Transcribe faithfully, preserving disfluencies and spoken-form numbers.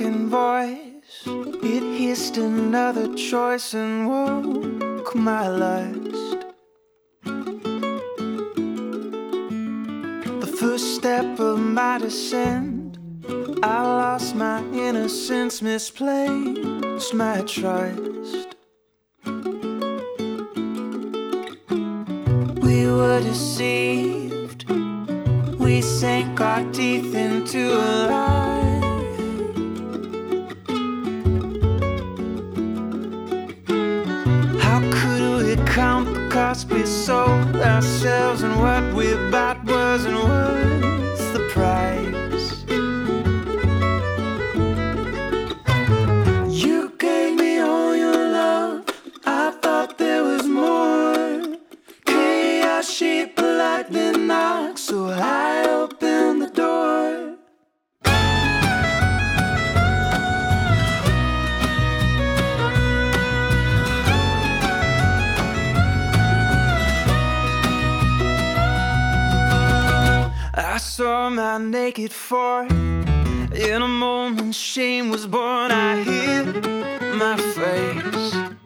second voice, it hissed another choice and woke my lust. The first step of my descent, I lost my innocence, misplaced my trust. We were deceived, we sank our teeth into a lie. How could we count the cost we sold ourselves, and what we bought wasn't worth the price? You gave me all your love, I thought there was more. Chaos shaped the lightning knock, so I opened the door. I saw my naked form. In a moment shame was born. I hid my face.